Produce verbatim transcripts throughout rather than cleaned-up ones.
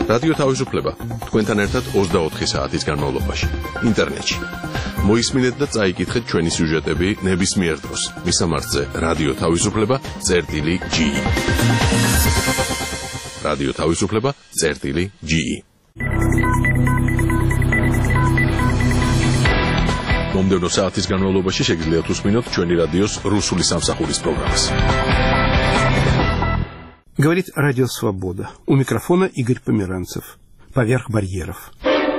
რადიო თავისუფლება თქვენთან ერთად ოცდაოთხი საათის განმავლობაში ინტერნეტში. მოისმინეთ და წაიკითხეთ ჩვენი სიუჟეტები ნებისმიერ დროს. მისამართზე რადიო თავისუფლება წერტილი ჯი ი. რადიო თავისუფლება წერტილი ჯი ი. მომდევნო საათის განმავლობაში შეგიძლიათ უსმინოთ ჩვენი რადიოს რუსული სამსახურის პროგრამას. Говорит Радио Свобода. У микрофона Игорь Померанцев. Поверх барьеров.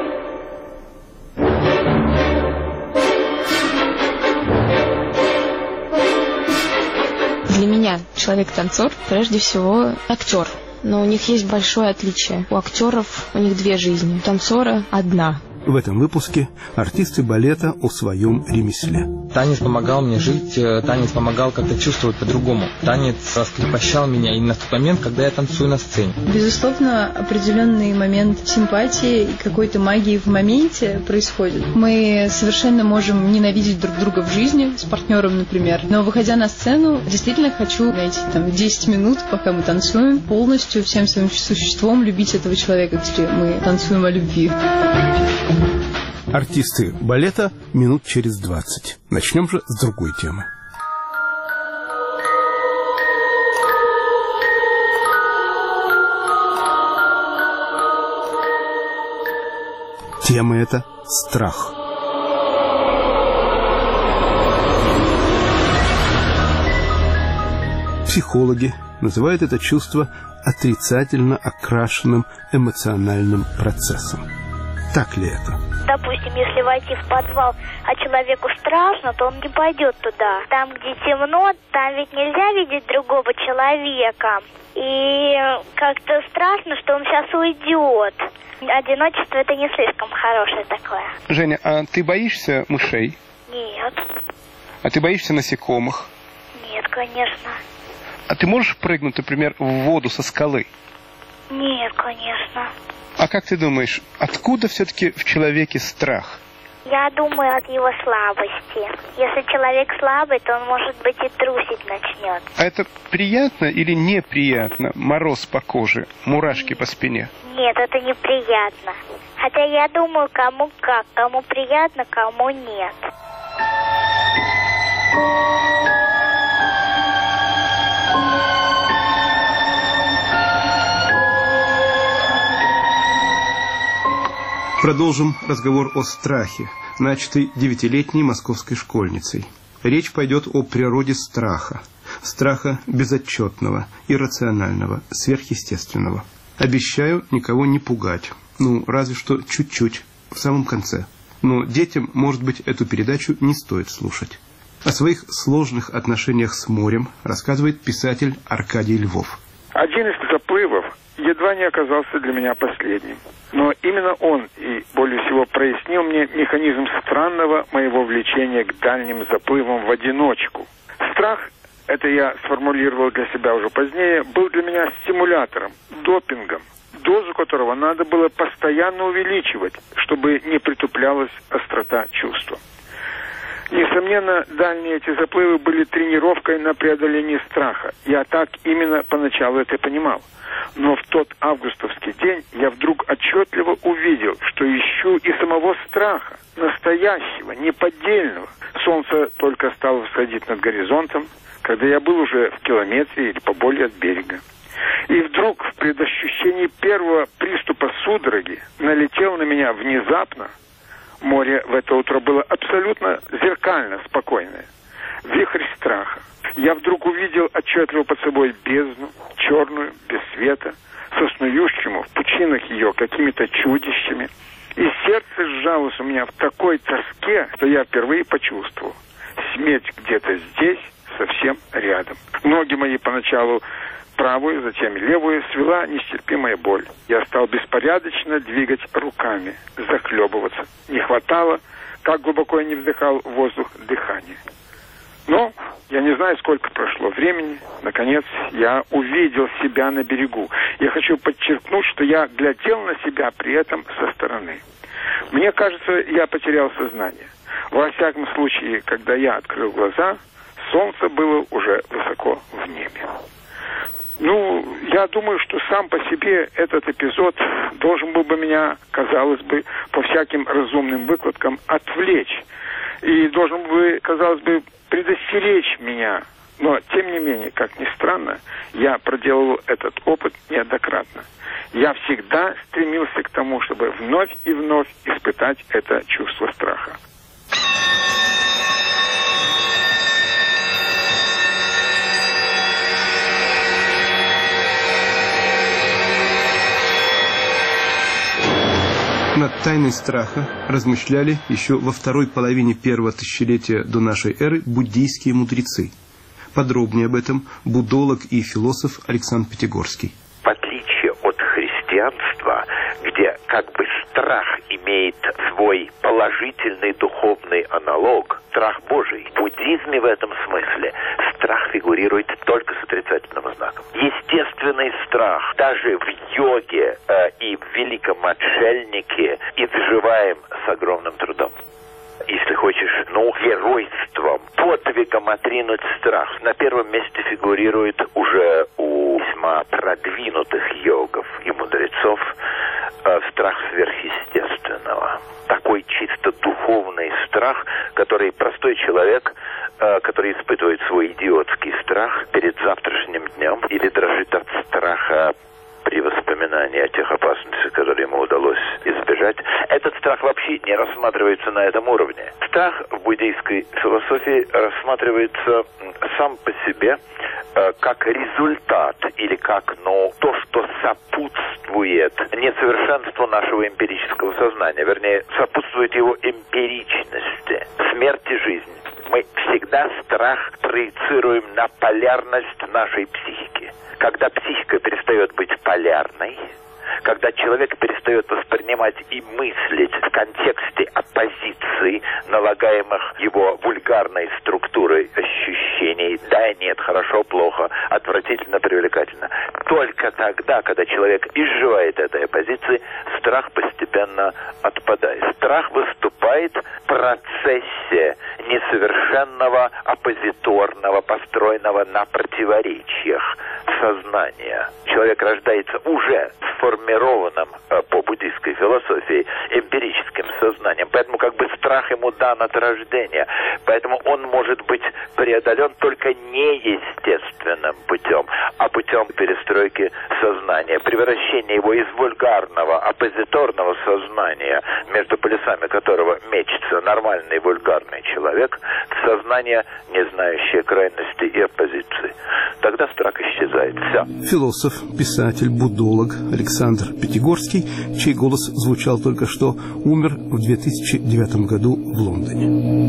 Для меня человек-танцор прежде всего актер. Но у них есть большое отличие. У актеров у них две жизни, у танцора одна. В этом выпуске артисты балета о своем ремесле. Танец помогал мне жить, танец помогал как-то чувствовать по-другому. Танец раскрепощал меня именно в тот момент, когда я танцую на сцене. Безусловно, определенный момент симпатии и какой-то магии в моменте происходит. Мы совершенно можем ненавидеть друг друга в жизни, с партнером, например. Но выходя на сцену, действительно хочу найти там десять минут, пока мы танцуем, полностью всем своим существом любить этого человека, где мы танцуем о любви. Артисты балета минут через двадцать. Начнем же с другой темы. Тема эта – страх. Психологи называют это чувство отрицательно окрашенным эмоциональным процессом. Так ли это? Допустим, если войти в подвал, а человеку страшно, то он не пойдет туда. Там, где темно, там ведь нельзя видеть другого человека. И как-то страшно, что он сейчас уйдет. Одиночество – это не слишком хорошее такое. Женя, а ты боишься мышей? Нет. А ты боишься насекомых? Нет, конечно. А ты можешь прыгнуть, например, в воду со скалы? Нет, конечно. А как ты думаешь, откуда все-таки в человеке страх? Я думаю, от его слабости. Если человек слабый, то он, может быть, и трусить начнет. А это приятно или неприятно? Мороз по коже, мурашки по спине? Нет, это неприятно. Хотя я думаю, кому как. Кому приятно, кому нет. Продолжим разговор о страхе, начатый девятилетней московской школьницей. Речь пойдет о природе страха. Страха безотчетного, иррационального, сверхъестественного. Обещаю никого не пугать. Ну, разве что чуть-чуть, в самом конце. Но детям, может быть, эту передачу не стоит слушать. О своих сложных отношениях с морем рассказывает писатель Аркадий Львов. Один из заплывов едва не оказался для меня последним. Но именно он и более всего прояснил мне механизм странного моего влечения к дальним заплывам в одиночку. Страх, это я сформулировал для себя уже позднее, был для меня стимулятором, допингом, дозу которого надо было постоянно увеличивать, чтобы не притуплялась острота чувства. Несомненно, дальние эти заплывы были тренировкой на преодоление страха. Я так именно поначалу это понимал. Но в тот августовский день я вдруг отчетливо увидел, что ищу и самого страха, настоящего, неподдельного. Солнце только стало всходить над горизонтом, когда я был уже в километре или поболее от берега. И вдруг в предощущении первого приступа судороги налетел на меня внезапно. Море в это утро было абсолютно зеркально спокойное. Вихрь страха. Я вдруг увидел отчетливо под собой бездну, черную, без света, соснующему в пучинах ее какими-то чудищами. И сердце сжалось у меня в такой тоске, что я впервые почувствовал. Смерть где-то здесь, совсем рядом. Ноги мои поначалу правую, затем левую свела нестерпимая боль. Я стал беспорядочно двигать руками, захлебываться. Не хватало, как глубоко я не вдыхал воздух, дыхания. Но я не знаю, сколько прошло времени. Наконец, я увидел себя на берегу. Я хочу подчеркнуть, что я глядел на себя при этом со стороны. Мне кажется, я потерял сознание. Во всяком случае, когда я открыл глаза, солнце было уже высоко в небе. Ну, я думаю, что сам по себе этот эпизод должен был бы меня, казалось бы, по всяким разумным выкладкам отвлечь. И должен бы, казалось бы, предостеречь меня. Но, тем не менее, как ни странно, я проделал этот опыт неоднократно. Я всегда стремился к тому, чтобы вновь и вновь испытать это чувство страха. Над тайной страха размышляли еще во второй половине первого тысячелетия до нашей эры буддийские мудрецы. Подробнее об этом буддолог и философ Александр Пятигорский. В отличие от христианства, где как бы страх имеет свой положительный духовный аналог, страх Божий, в буддизме в этом смысле страх фигурирует только с отрицательным знаком. Естественный страх даже в йоге э, и в великом отшельнике изживаем с огромным трудом. Если хочешь, ну, геройством, подвигом отринуть страх. На первом месте фигурирует уже у весьма продвинутых йогов и мудрецов э, страх сверхъестественного. Такой чисто духовный страх, который простой человек, э, который испытывает свой идиотский страх перед завтрашним днем или дрожит от страха при воспоминании о тех опасностях, которые ему удалось избежать, этот страх вообще не рассматривается на этом уровне. Страх в буддийской философии рассматривается сам по себе э, как результат или как, ну, то, что сопутствует несовершенству нашего эмпирического сознания, вернее, сопутствует его эмпиричности, смерти жизни. Мы всегда страх проецируем на полярность нашей психики. Когда психика перестает быть полярной, когда человек перестает воспринимать и мыслить в контексте оппозиции, налагаемых его вульгарной структурой ощущений, да, нет, хорошо, плохо, отвратительно, привлекательно. Только тогда, когда человек изживает этой оппозиции, страх постепенно отпадает. Страх выступает в процессе несовершенного, оппозиторного, построенного на противоречиях сознания. Человек рождается уже сформированным э, по буддийской философии эмпирическим сознанием. Поэтому как бы страх ему дан от рождения. Поэтому он может быть преодолен только неестественным путем, а путем перестройки сознания, превращения его из вульгарного, оппозиторного сознания, между полюсами которого мечется нормальный вульгарный человек, в сознание, не знающее крайности и оппозиции. Тогда страх исчезает. Все. Философ, писатель, буддолог Александр Пятигорский, чей голос звучал только что, умер в две тысячи девятом году в Лондоне.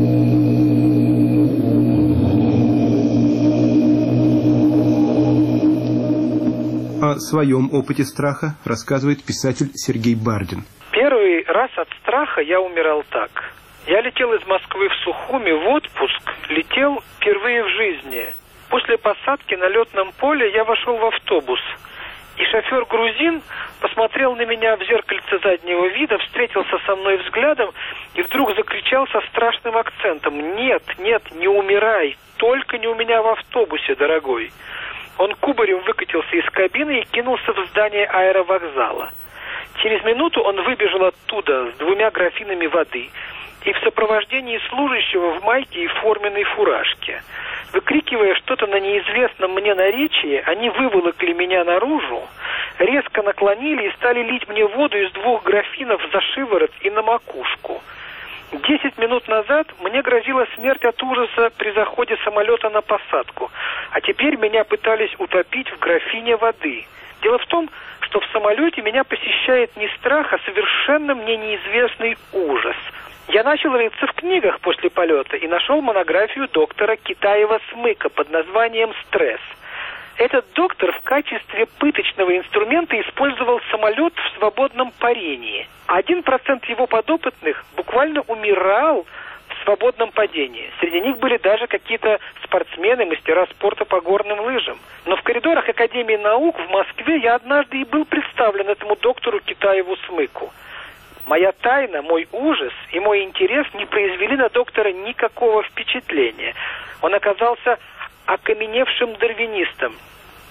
О своем опыте страха рассказывает писатель Сергей Бардин. Первый раз от страха я умирал так. Я летел из Москвы в Сухуми в отпуск, летел впервые в жизни. После посадки на летном поле я вошел в автобус, и шофер-грузин посмотрел на меня в зеркальце заднего вида, встретился со мной взглядом и вдруг закричал со страшным акцентом: «Нет, нет, не умирай, только не у меня в автобусе, дорогой». Он кубарем выкатился из кабины и кинулся в здание аэровокзала. Через минуту он выбежал оттуда с двумя графинами воды и в сопровождении служащего в майке и форменной фуражке. Выкрикивая что-то на неизвестном мне наречии, они выволокли меня наружу, резко наклонили и стали лить мне воду из двух графинов за шиворот и на макушку. Десять минут назад мне грозила смерть от ужаса при заходе самолета на посадку, а теперь меня пытались утопить в графине воды. Дело в том, что в самолете меня посещает не страх, а совершенно мне неизвестный ужас. Я начал рыться в книгах после полета и нашел монографию доктора Китаева-Смыка под названием «Стресс». Этот доктор в качестве пыточного инструмента использовал самолет в свободном парении. Один процент его подопытных буквально умирал в свободном падении. Среди них были даже какие-то спортсмены, мастера спорта по горным лыжам. Но в коридорах Академии наук в Москве я однажды и был представлен этому доктору Китаеву-Смыку. Моя тайна, мой ужас и мой интерес не произвели на доктора никакого впечатления. Он оказался окаменевшим дарвинистом.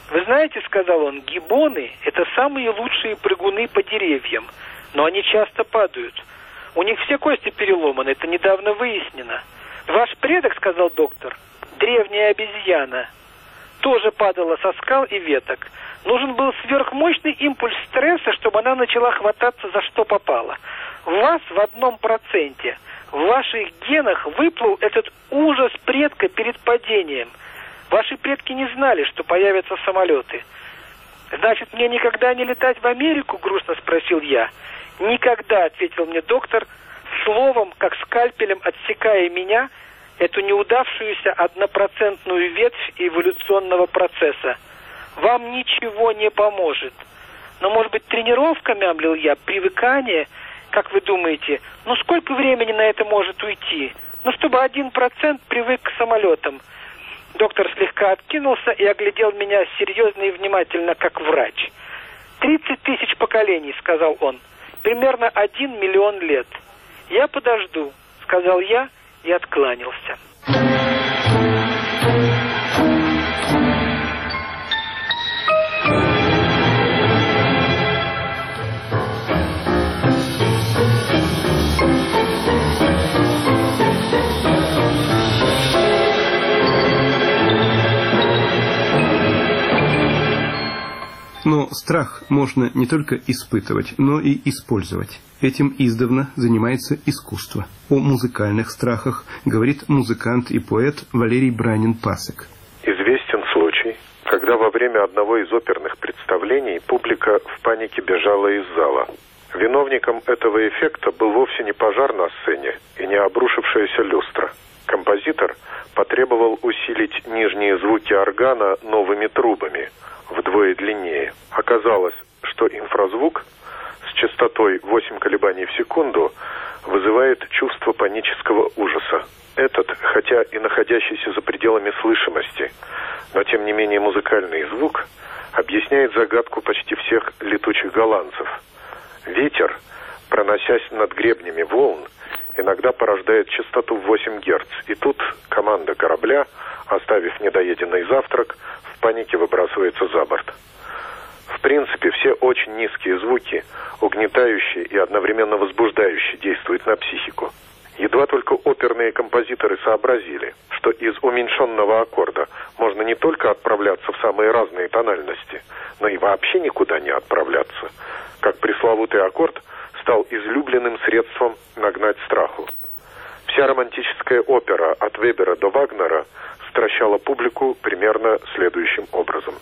Вы знаете, сказал он, гиббоны – это самые лучшие прыгуны по деревьям, но они часто падают. У них все кости переломаны, это недавно выяснено. Ваш предок, сказал доктор, древняя обезьяна, тоже падала со скал и веток. Нужен был сверхмощный импульс стресса, чтобы она начала хвататься за что попало. В вас в одном проценте, в ваших генах выплыл этот ужас предка перед падением. Ваши предки не знали, что появятся самолеты. Значит, мне никогда не летать в Америку, грустно спросил я. Никогда, ответил мне доктор, словом, как скальпелем отсекая меня, эту неудавшуюся однопроцентную ветвь эволюционного процесса. Вам ничего не поможет. Но, может быть, тренировка, мямлил я, привыкание, как вы думаете, ну сколько времени на это может уйти? Ну, чтобы один процент привык к самолетам. Доктор слегка откинулся и оглядел меня серьезно и внимательно, как врач. «Тридцать тысяч поколений», — сказал он, — «примерно один миллион лет». «Я подожду», — сказал я и откланялся. Но страх можно не только испытывать, но и использовать. Этим издавна занимается искусство. О музыкальных страхах говорит музыкант и поэт Валерий Бранин-Пасек. Известен случай, когда во время одного из оперных представлений публика в панике бежала из зала. Виновником этого эффекта был вовсе не пожар на сцене и не обрушившаяся люстра. Композитор потребовал усилить нижние звуки органа новыми трубами, вдвое длиннее. Оказалось, что инфразвук с частотой восемь колебаний в секунду вызывает чувство панического ужаса. Этот, хотя и находящийся за пределами слышимости, но тем не менее музыкальный звук объясняет загадку почти всех летучих голландцев. Ветер, проносясь над гребнями волн, иногда порождает частоту в восемь герц. И тут команда корабля, оставив недоеденный завтрак, в панике выбрасывается за борт. В принципе, все очень низкие звуки, угнетающие и одновременно возбуждающие, действуют на психику. Едва только оперные композиторы сообразили, что из уменьшенного аккорда можно не только отправляться в самые разные тональности, но и вообще никуда не отправляться, как пресловутый аккорд стал излюбленным средством нагнать страху. Вся романтическая опера от Вебера до Вагнера стращала публику примерно следующим образом.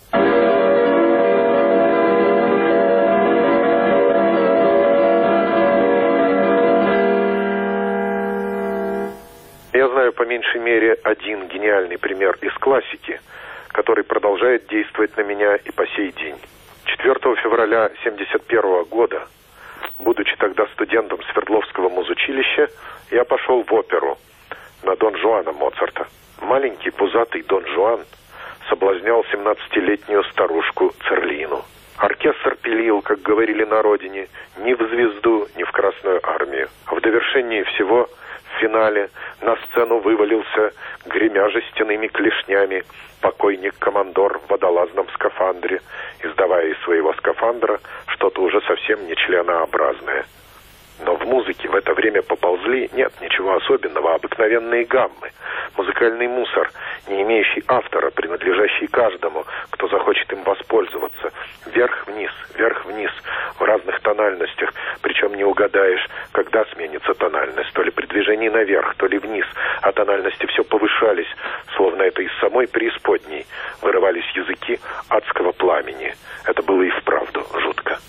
Я знаю по меньшей мере один гениальный пример из классики, который продолжает действовать на меня и по сей день. четвёртого февраля семьдесят первого года, будучи тогда студентом Свердловского музучилища, я пошел в оперу на Дон Жуана Моцарта. Маленький пузатый Дон Жуан соблазнял семнадцатилетнюю старушку Церлину. Оркестр пилил, как говорили на родине, ни в звезду, ни в Красную армию. В довершении всего, в финале, на сцену вывалился, гремя жестяными клешнями, покойник-командор в водолазном скафандре, издавая из своего скафандра что-то уже совсем не членообразное. Но в музыке в это время поползли, нет ничего особенного, обыкновенные гаммы, музыкальный мусор, не имеющий автора, принадлежащий каждому, кто захочет им воспользоваться. Вверх-вниз, вверх-вниз, в разных тональностях, причем не угадаешь, когда сменится тональность, то ли при движении наверх, то ли вниз, а тональности все повышались, словно это из самой преисподней вырывались языки адского пламени. Это было и вправду жутко.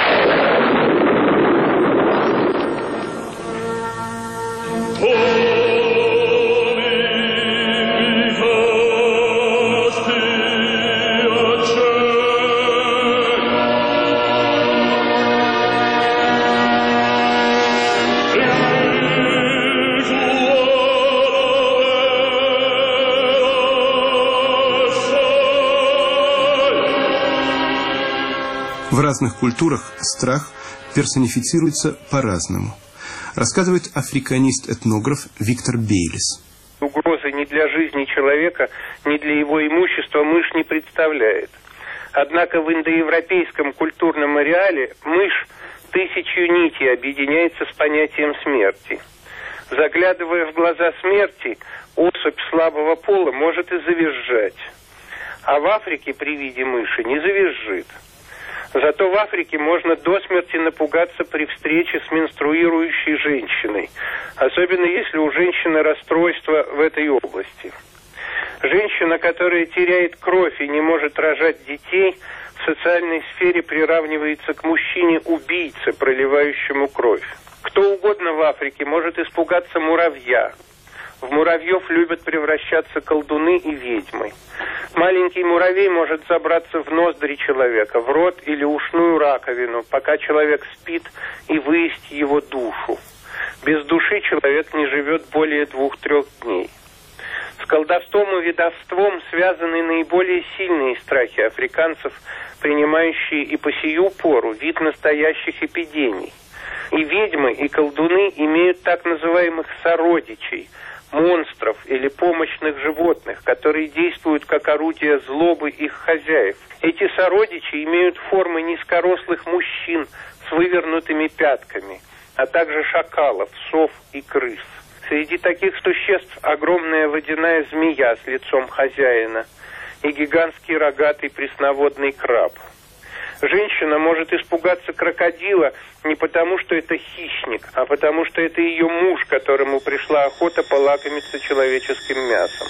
В разных культурах страх персонифицируется по-разному. Рассказывает африканист-этнограф Виктор Бейлис. Угрозы ни для жизни человека, ни для его имущества мышь не представляет. Однако в индоевропейском культурном ареале мышь тысячью нитей объединяется с понятием смерти. Заглядывая в глаза смерти, особь слабого пола может и завизжать. А в Африке при виде мыши не завизжит. Зато в Африке можно до смерти напугаться при встрече с менструирующей женщиной, особенно если у женщины расстройство в этой области. Женщина, которая теряет кровь и не может рожать детей, в социальной сфере приравнивается к мужчине-убийце, проливающему кровь. Кто угодно в Африке может испугаться муравья. В муравьев любят превращаться колдуны и ведьмы. Маленький муравей может забраться в ноздри человека, в рот или ушную раковину, пока человек спит, и выесть его душу. Без души человек не живет более двух-трех дней. С колдовством и ведовством связаны наиболее сильные страхи африканцев, принимающие и по сию пору вид настоящих эпидемий. И ведьмы, и колдуны имеют так называемых сородичей, монстров или помощных животных, которые действуют как орудие злобы их хозяев. Эти сородичи имеют формы низкорослых мужчин с вывернутыми пятками, а также шакалов, сов и крыс. Среди таких существ огромная водяная змея с лицом хозяина и гигантский рогатый пресноводный краб. Женщина может испугаться крокодила не потому, что это хищник, а потому, что это ее муж, которому пришла охота полакомиться человеческим мясом.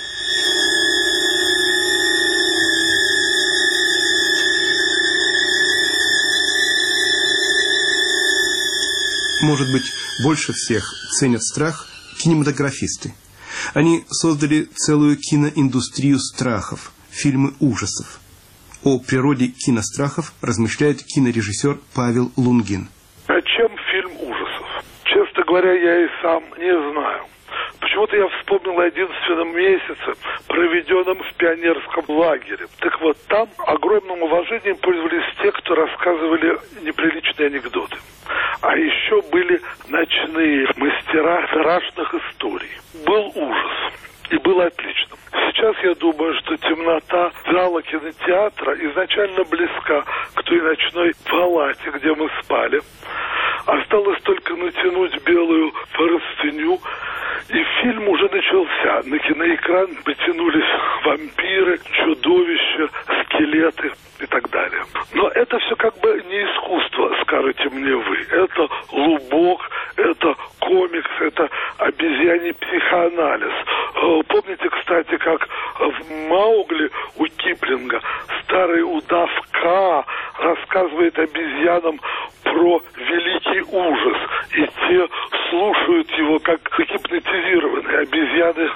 Может быть, больше всех ценят страх кинематографисты. Они создали целую киноиндустрию страхов, фильмы ужасов. О природе кинострахов размышляет кинорежиссер Павел Лунгин. О чем фильм ужасов? Честно говоря, я и сам не знаю. Почему-то я вспомнил о одиннадцатом месяце, проведенном в пионерском лагере. Так вот, там огромным уважением пользовались те, кто рассказывали неприличные анекдоты. А еще были ночные мастера страшных историй. Был ужас. И было отлично. Сейчас я думаю, что темнота зала кинотеатра изначально близка к той ночной палате, где мы спали. Осталось только натянуть белую простыню, и фильм уже начался. На киноэкран потянулись вампиры, чудовища, скелеты и так далее. Но это все как бы не искусство, скажете мне вы. Это лубок, это комикс, это обезьяний психоанализ. Помните, кстати, как в «Маугли» у Киплинга старый удав Ка рассказывает обезьянам про великий ужас, и те слушают его как загипнотизированные. Обезьяны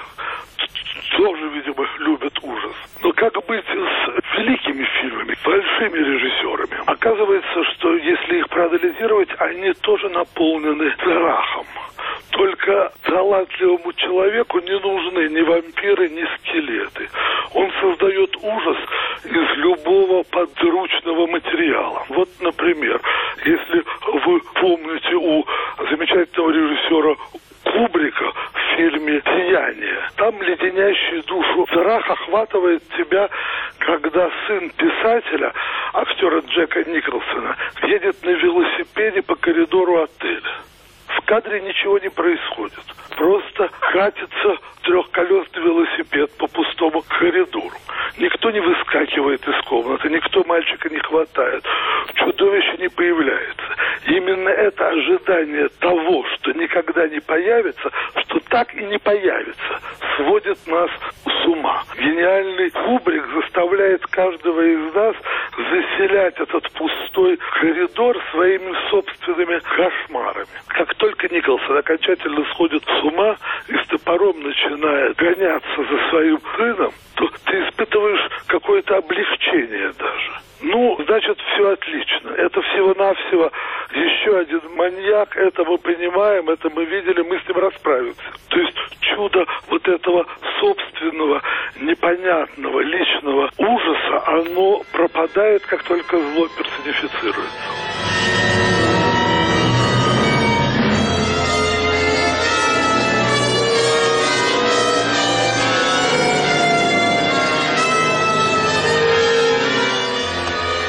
тоже, видимо, любят ужас. Но как быть с великими фильмами, большими режиссерами? Оказывается, что если их проанализировать, они тоже наполнены страхом. Только талантливому человеку не нужны ни вампиры, ни скелеты. Он создает ужас из любого подручного материала. Вот, например, если вы помните у замечательного режиссера Кубрика в фильме «Сияние». Там леденящий душу страх охватывает тебя, когда сын писателя, актера Джека Николсона, едет на велосипеде по коридору отеля. В кадре ничего не происходит. Просто катится трехколесный велосипед по пустому коридору. Никто не выскакивает из комнаты, никто мальчика не хватает. Чудовище не появляется. Именно это ожидание того, что никогда не появится, что так и не появится, сводит нас с ума. Гениальный Кубрик заставляет каждого из нас заселять этот пустой коридор своими собственными кошмарами. Как только Николсон окончательно сходит с ума и с топором начинает гоняться за своим сыном, то ты испытываешь какое-то облегчение даже. Ну, значит, все отлично. Это всего-навсего еще один маньяк, это мы понимаем, это мы видели, мы с ним расправимся. То есть чудо вот этого собственного, непонятного, личного ужаса, оно пропадает, как только зло персонифицируется.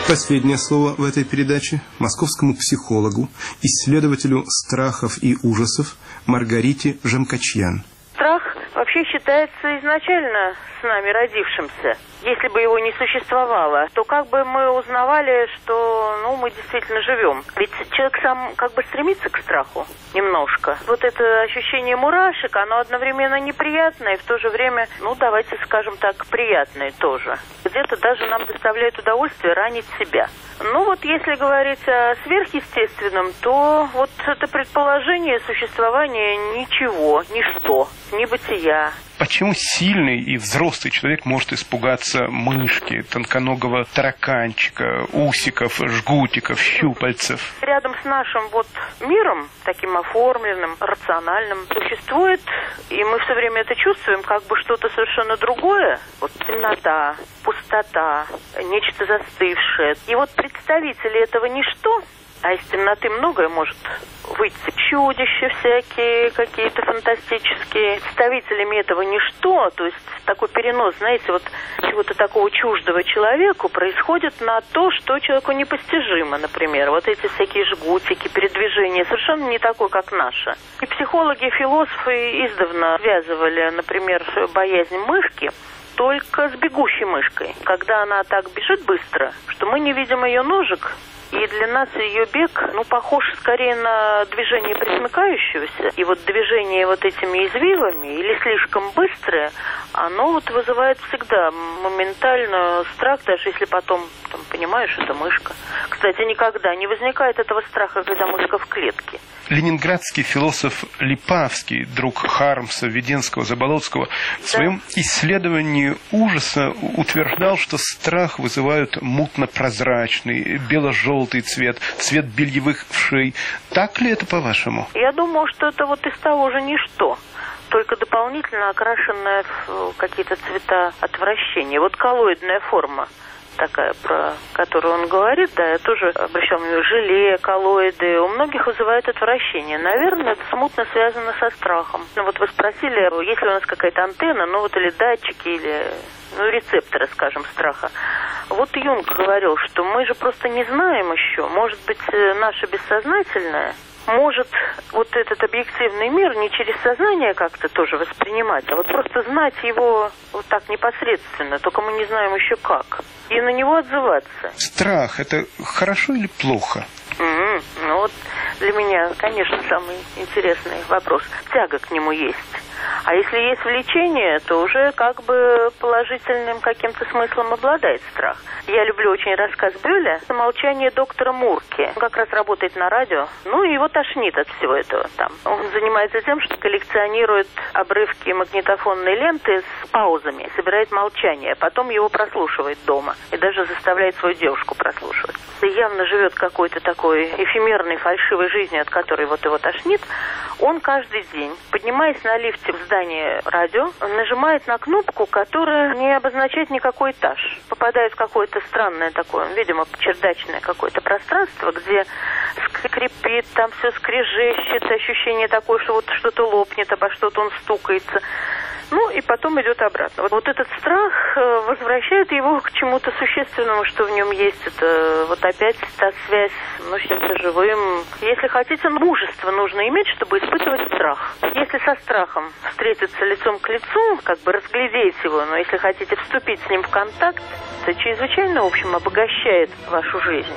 Последнее слово в этой передаче московскому психологу, исследователю страхов и ужасов Маргарите Жемкачьян. Страх вообще считается изначально с нами родившимся. Если бы его не существовало, то как бы мы узнавали, что ну, мы действительно живем. Ведь человек сам как бы стремится к страху немножко. Вот это ощущение мурашек, оно одновременно неприятное и в то же время, ну давайте скажем так, приятное тоже. Где-то даже нам доставляет удовольствие ранить себя. Ну вот если говорить о сверхъестественном, то вот это предположение существования ничего, ничто, небытия. Почему сильный и взрослый человек может испугаться мышки, тонконогого тараканчика, усиков, жгутиков, щупальцев? Рядом с нашим вот миром, таким оформленным, рациональным, существует, и мы все время это чувствуем, как бы что-то совершенно другое. Вот темнота, пустота, нечто застывшее. И вот представители этого ничто, а из темноты многое может выйти. Чудища всякие, какие-то фантастические. Представителями этого ничто, то есть такой перенос, знаете, вот чего-то такого чуждого человеку происходит на то, что человеку непостижимо, например. Вот эти всякие жгутики, передвижения, совершенно не такое, как наше. И психологи, и философы издавна связывали, например, боязнь мышки только с бегущей мышкой. Когда она так бежит быстро, что мы не видим ее ножек, и для нас ее бег, ну, похож скорее на движение пресмыкающегося. И вот движение вот этими извивами, или слишком быстрое, оно вот вызывает всегда моментально страх, даже если потом, там, понимаешь, это мышка. Кстати, никогда не возникает этого страха, когда мышка в клетке. Ленинградский философ Липавский, друг Хармса, Веденского, Заболоцкого, в своем да. исследовании ужаса утверждал, что страх вызывают мутно-прозрачный, бело-желтый цвет, цвет бельевых вшей. Так ли это, по-вашему? Я думаю, что это вот из того же ничто, только дополнительно окрашенная в какие-то цвета отвращения. Вот коллоидная форма такая, про которую он говорит, да, я тоже обращал внимание, желе, коллоиды, у многих вызывает отвращение. Наверное, это смутно связано со страхом. Ну вот вы спросили, есть ли у нас какая-то антенна, ну вот или датчики, или ну, рецепторы, скажем, страха. Вот Юнг говорил, что мы же просто не знаем еще, может быть, наше бессознательное может вот этот объективный мир не через сознание как-то тоже воспринимать, а вот просто знать его вот так непосредственно, только мы не знаем еще как, и на него отзываться. Страх – это хорошо или плохо? Mm-hmm. Ну вот для меня, конечно, самый интересный вопрос. Тяга к нему есть. А если есть влечение, то уже как бы положительным каким-то смыслом обладает страх. Я люблю очень рассказ Бёля «Молчание доктора Мурки». Он как раз работает на радио. Ну и его тошнит от всего этого там. Он занимается тем, что коллекционирует обрывки магнитофонной ленты с паузами, собирает молчание, потом его прослушивает дома и даже заставляет свою девушку прослушивать. И явно живет какой-то такой эфемерной, фальшивой жизнью, от которой вот его тошнит. Он каждый день, поднимаясь на лифте в здание радио, нажимает на кнопку, которая не обозначает никакой этаж. Попадает в какое-то странное такое, видимо, чердачное какое-то пространство, где скрипит, там все скрежещет, ощущение такое, что вот что-то лопнет, обо что-то он стукается. Ну, и потом идет обратно. Вот, вот этот страх возвращает его к чему-то существенному, что в нем есть. Это вот опять та связь, ну, с чем-то живым. Если хотите, мужество нужно иметь, чтобы испытывать страх. Если со страхом встретиться лицом к лицу, как бы разглядеть его, но если хотите вступить с ним в контакт, это чрезвычайно, в общем, обогащает вашу жизнь.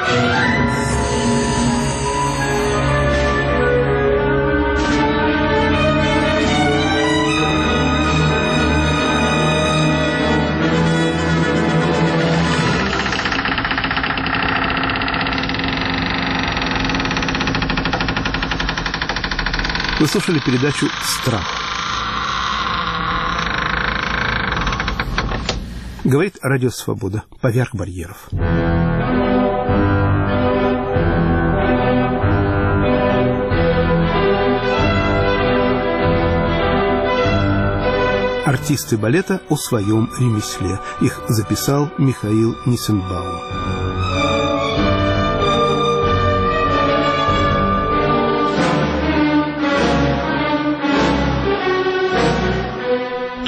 Вы слушали передачу «Страх». Говорит Радио Свобода. Поверх барьеров. Артисты балета о своем ремесле. Их записал Михаил Ниссенбаум.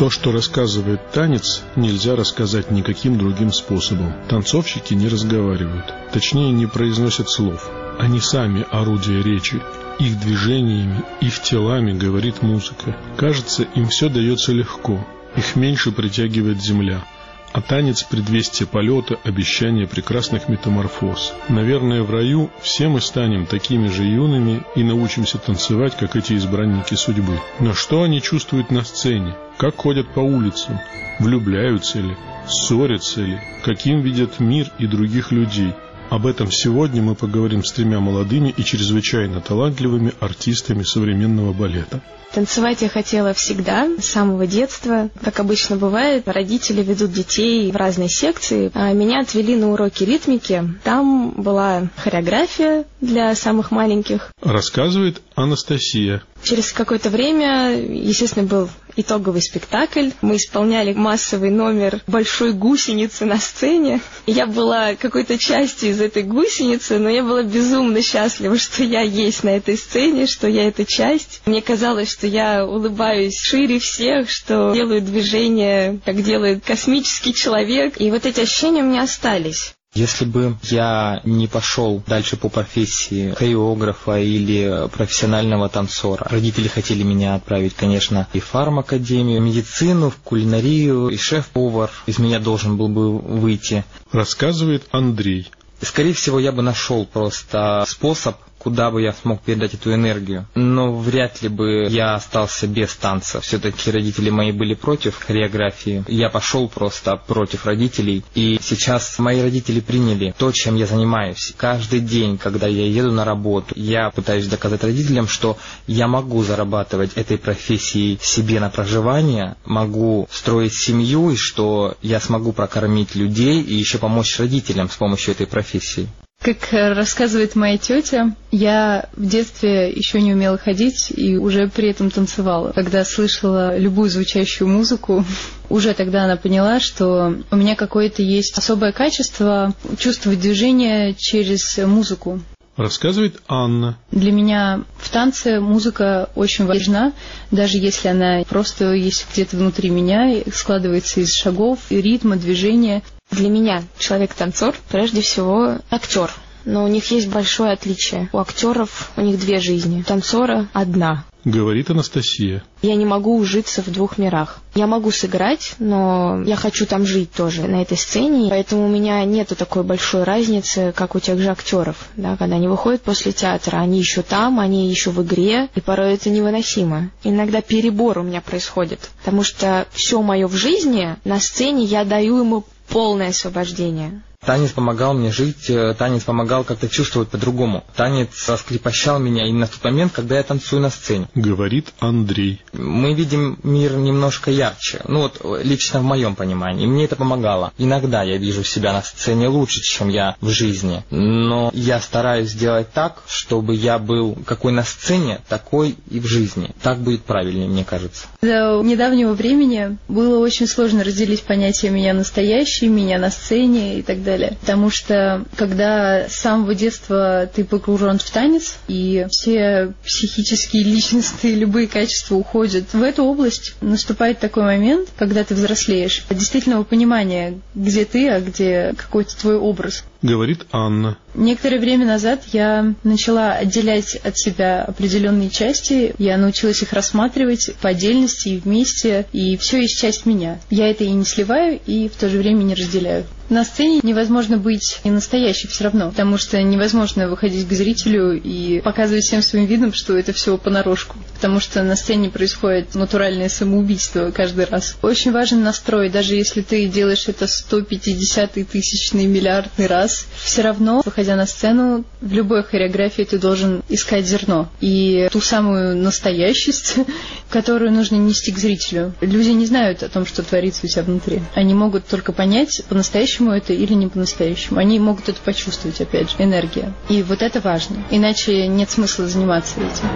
То, что рассказывает танец, нельзя рассказать никаким другим способом. Танцовщики не разговаривают, точнее не произносят слов. Они сами орудие речи. Их движениями, их телами говорит музыка. Кажется, им все дается легко. Их меньше притягивает земля. А танец — предвестие полета, обещание прекрасных метаморфоз. Наверное, в раю все мы станем такими же юными и научимся танцевать, как эти избранники судьбы. Но что они чувствуют на сцене? Как ходят по улицам? Влюбляются ли? Ссорятся ли? Каким видят мир и других людей? Об этом сегодня мы поговорим с тремя молодыми и чрезвычайно талантливыми артистами современного балета. Танцевать я хотела всегда, с самого детства. Как обычно бывает, родители ведут детей в разные секции, а меня отвели на уроки ритмики. Там была хореография для самых маленьких. Рассказывает Анастасия. Через какое-то время, естественно, был итоговый спектакль. Мы исполняли массовый номер большой гусеницы на сцене. Я была какой-то частью из этой гусеницы, но я была безумно счастлива, что я есть на этой сцене, что я эта часть. Мне казалось, что я улыбаюсь шире всех, что делаю движение, как делает космический человек. И вот эти ощущения у меня остались. Если бы я не пошел дальше по профессии хореографа или профессионального танцора, родители хотели меня отправить, конечно, и в фармакадемию, в медицину, в кулинарию, и шеф-повар из меня должен был бы выйти. Рассказывает Андрей. Скорее всего, я бы нашел просто способ, куда бы я смог передать эту энергию. Но вряд ли бы я остался без танца. Все-таки родители мои были против хореографии. Я пошел просто против родителей. И сейчас мои родители приняли то, чем я занимаюсь. Каждый день, когда я еду на работу, я пытаюсь доказать родителям, что я могу зарабатывать этой профессией себе на проживание, могу строить семью, и что я смогу прокормить людей и еще помочь родителям с помощью этой профессии. Как рассказывает моя тетя, я в детстве еще не умела ходить и уже при этом танцевала. Когда слышала любую звучащую музыку, уже тогда она поняла, что у меня какое-то есть особое качество чувствовать движение через музыку. Рассказывает Анна. Для меня в танце музыка очень важна, даже если она просто есть где-то внутри меня, складывается из шагов, ритма, движения. Для меня человек-танцор прежде всего актер. Но у них есть большое отличие. У актеров у них две жизни, у танцора одна. Говорит Анастасия. Я не могу ужиться в двух мирах. Я могу сыграть, но я хочу там жить тоже, на этой сцене. Поэтому у меня нету такой большой разницы, как у тех же актеров. Да, когда они выходят после театра, они еще там, они еще в игре, и порой это невыносимо. Иногда перебор у меня происходит, потому что все мое в жизни на сцене я даю ему полное освобождение. Танец помогал мне жить, танец помогал как-то чувствовать по-другому. Танец раскрепощал меня именно в тот момент, когда я танцую на сцене. Говорит Андрей. Мы видим мир немножко ярче. Ну вот лично в моем понимании. Мне это помогало. Иногда я вижу себя на сцене лучше, чем я в жизни. Но я стараюсь сделать так, чтобы я был какой на сцене, такой и в жизни. Так будет правильнее, мне кажется. До недавнего времени было очень сложно разделить понятие «меня настоящий», «меня на сцене» и так далее. Потому что, когда с самого детства ты погружен в танец, и все психические, личностные, любые качества уходят в эту область, наступает такой момент, когда ты взрослеешь, действительного понимания, где ты, а где какой-то твой образ. Говорит Анна. Некоторое время назад я начала отделять от себя определенные части. Я научилась их рассматривать по отдельности и вместе, и все есть часть меня. Я это и не сливаю, и в то же время не разделяю. На сцене невозможно быть не настоящей все равно, потому что невозможно выходить к зрителю и показывать всем своим видом, что это все понарошку, потому что на сцене происходит натуральное самоубийство каждый раз. Очень важен настрой, даже если ты делаешь это сто пятидесятый, тысячный, миллиардный раз, все равно, выходя на сцену, в любой хореографии ты должен искать зерно и ту самую настоящесть, которую нужно нести к зрителю. Люди не знают о том, что творится у тебя внутри. Они могут только понять, по-настоящему это или не по-настоящему. Они могут это почувствовать, опять же, энергия. И вот это важно. Иначе нет смысла заниматься этим.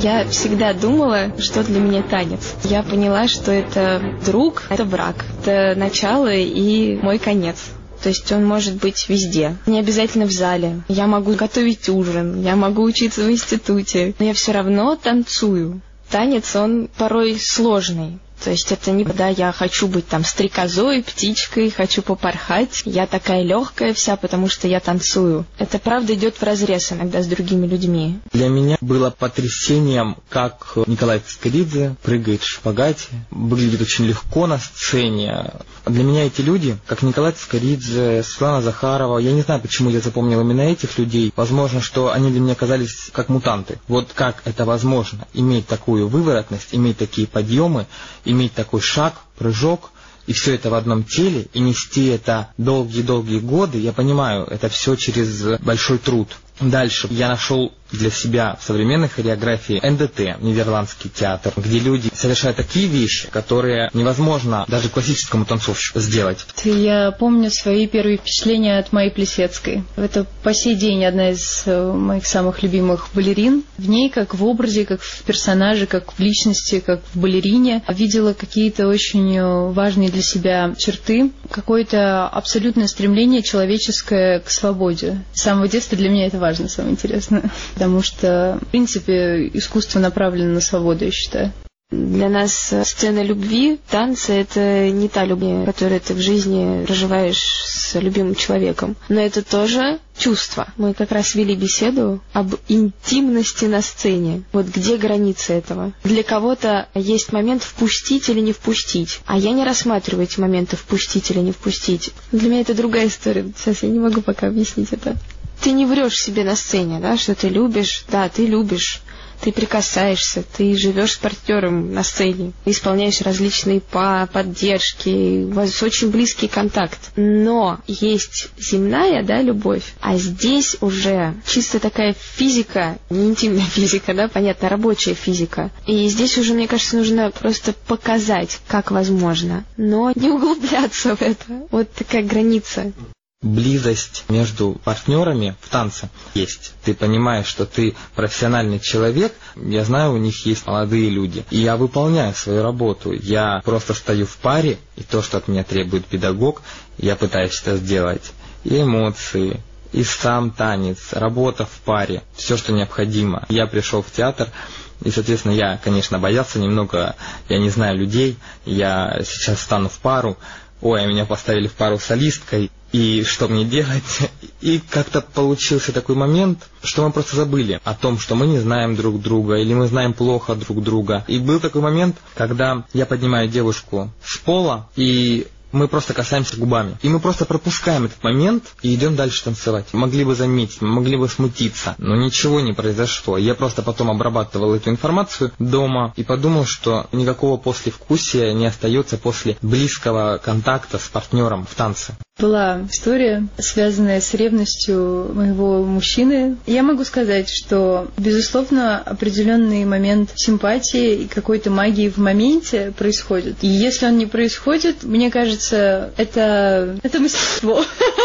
Я всегда думала, что для меня танец. Я поняла, что это друг, это враг, это начало и мой конец. То есть он может быть везде, не обязательно в зале. Я могу готовить ужин, я могу учиться в институте, но я все равно танцую. Танец, он порой сложный. То есть это не да, я хочу быть там стрекозой, птичкой, хочу попорхать. Я такая легкая вся, потому что я танцую. Это правда идет вразрез иногда с другими людьми. Для меня было потрясением, как Николай Цискоридзе прыгает в шпагате, выглядит очень легко на сцене. Для меня эти люди, как Николай Цискоридзе, Светлана Захарова, я не знаю, почему я запомнил именно этих людей. Возможно, что они для меня казались как мутанты. Вот как это возможно, иметь такую выворотность, иметь такие подъемы, иметь такой шаг, прыжок, и все это в одном теле, и нести это долгие-долгие годы, я понимаю, это все через большой труд. Дальше я нашел для себя в современной хореографии эн дэ тэ, нидерландский театр, где люди совершают такие вещи, которые невозможно даже классическому танцовщику сделать. Я помню свои первые впечатления от Майи Плисецкой. Это по сей день одна из моих самых любимых балерин. В ней, как в образе, как в персонаже, как в личности, как в балерине, видела какие-то очень важные для себя черты, какое-то абсолютное стремление человеческое к свободе. С самого детства для меня это важно, самое интересное. Потому что, в принципе, искусство направлено на свободу, я считаю. Для нас сцена любви, танцы — это не та любовь, которую ты в жизни проживаешь с любимым человеком. Но это тоже чувство. Мы как раз вели беседу об интимности на сцене. Вот где граница этого? Для кого-то есть момент впустить или не впустить. А я не рассматриваю эти моменты впустить или не впустить. Для меня это другая история. Сейчас я не могу пока объяснить это. Ты не врешь себе на сцене, да, что ты любишь. Да, ты любишь. Ты прикасаешься, ты живешь с партнером на сцене, исполняешь различные па, поддержки, у вас очень близкий контакт. Но есть земная, да, любовь, а здесь уже чисто такая физика, не интимная физика, да, понятно, рабочая физика. И здесь уже, мне кажется, нужно просто показать, как возможно, но не углубляться в это. Вот такая граница. Близость между партнерами в танце есть. Ты понимаешь, что ты профессиональный человек. Я знаю, у них есть молодые люди. И я выполняю свою работу. Я просто стою в паре, и то, что от меня требует педагог, я пытаюсь это сделать. И эмоции, и сам танец, работа в паре, все, что необходимо. Я пришел в театр, и, соответственно, я, конечно, боялся немного, я не знаю людей, я сейчас стану в пару, ой, меня поставили в пару с солисткой, и что мне делать? И как-то получился такой момент, что мы просто забыли о том, что мы не знаем друг друга, или мы знаем плохо друг друга. И был такой момент, когда я поднимаю девушку с пола, и мы просто касаемся губами. И мы просто пропускаем этот момент и идем дальше танцевать. Могли бы заметить, могли бы смутиться, но ничего не произошло. Я просто потом обрабатывал эту информацию дома и подумал, что никакого послевкусия не остается после близкого контакта с партнером в танце. Была история, связанная с ревностью моего мужчины. Я могу сказать, что, безусловно, определенный момент симпатии и какой-то магии в моменте происходит. И если он не происходит, мне кажется, это, это мастерство.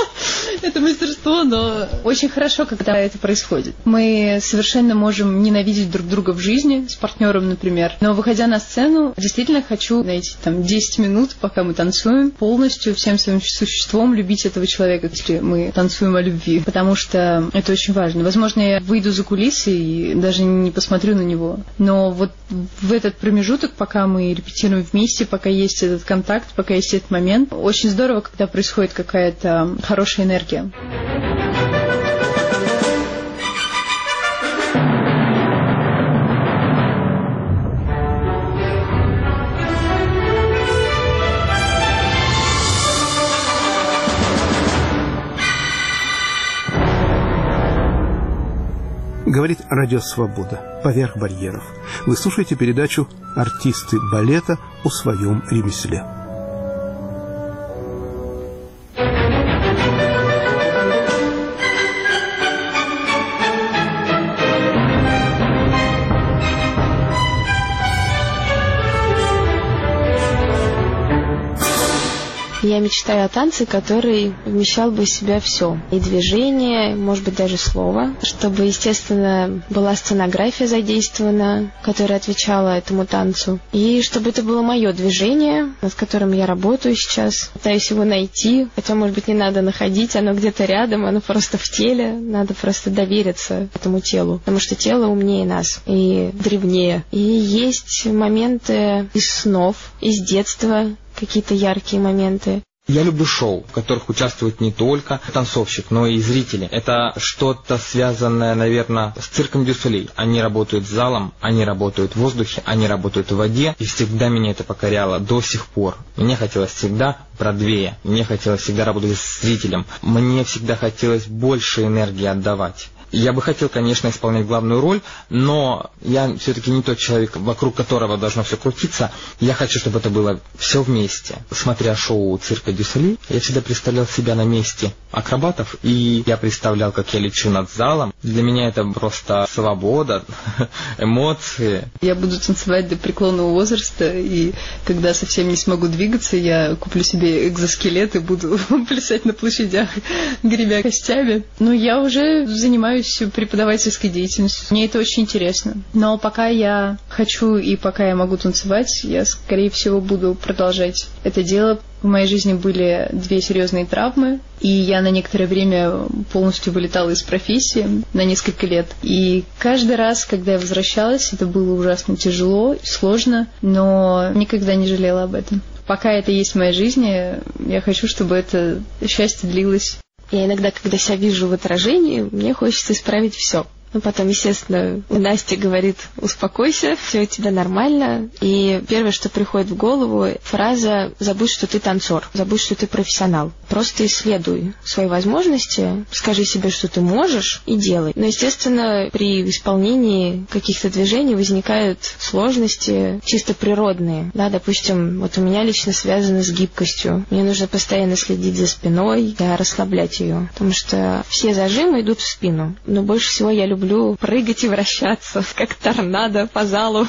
Это мастерство, но очень хорошо, когда это происходит. Мы совершенно можем ненавидеть друг друга в жизни, с партнером, например. Но, выходя на сцену, действительно хочу найти там десять минут, пока мы танцуем, полностью всем своим существом любить этого человека, если мы танцуем о любви. Потому что это очень важно. Возможно, я выйду за кулисы и даже не посмотрю на него. Но вот в этот промежуток, пока мы репетируем вместе, пока есть этот контакт, пока есть этот момент, очень здорово, когда происходит какая-то хорошая энергия. Говорит Радио Свобода. Поверх барьеров. Вы слушаете передачу «Артисты балета о своем ремесле». Я мечтаю о танце, который вмещал бы в себя все. И движение, может быть, даже слово. Чтобы, естественно, была сценография задействована, которая отвечала этому танцу. И чтобы это было мое движение, над которым я работаю сейчас. Пытаюсь его найти. Хотя, может быть, не надо находить, оно где-то рядом, оно просто в теле. Надо просто довериться этому телу. Потому что тело умнее нас и древнее. И есть моменты из снов, из детства, какие-то яркие моменты. Я люблю шоу, в которых участвует не только танцовщик, но и зрители. Это что-то связанное, наверное, с цирком дю Солей. Они работают с залом, они работают в воздухе, они работают в воде. И всегда меня это покоряло до сих пор. Мне хотелось всегда Бродвея. Мне хотелось всегда работать с зрителем. Мне всегда хотелось больше энергии отдавать. Я бы хотел, конечно, исполнять главную роль, но я все-таки не тот человек, вокруг которого должно все крутиться. Я хочу, чтобы это было все вместе. Смотря шоу цирка дю Солей, я всегда представлял себя на месте акробатов, и я представлял, как я лечу над залом. Для меня это просто свобода, эмоции. Я буду танцевать до преклонного возраста, и когда совсем не смогу двигаться, я куплю себе экзоскелет и буду плясать на площадях, гребя костями. Но я уже занимаюсь преподавательской деятельностью. Мне это очень интересно. Но пока я хочу и пока я могу танцевать, я, скорее всего, буду продолжать это дело. В моей жизни были две серьезные травмы, и я на некоторое время полностью вылетала из профессии на несколько лет. И каждый раз, когда я возвращалась, это было ужасно тяжело, сложно, но никогда не жалела об этом. Пока это есть в моей жизни, я хочу, чтобы это счастье длилось. Я иногда, когда себя вижу в отражении, мне хочется исправить все. Ну, потом, естественно, Настя говорит: успокойся, все у тебя нормально. И первое, что приходит в голову, фраза: забудь, что ты танцор, забудь, что ты профессионал. Просто исследуй свои возможности, скажи себе, что ты можешь, и делай. Но, естественно, при исполнении каких-то движений возникают сложности чисто природные. Да, допустим, вот у меня лично связано с гибкостью. Мне нужно постоянно следить за спиной, да, расслаблять ее, потому что все зажимы идут в спину. Но больше всего я люблю Люблю прыгать и вращаться, как торнадо по залу.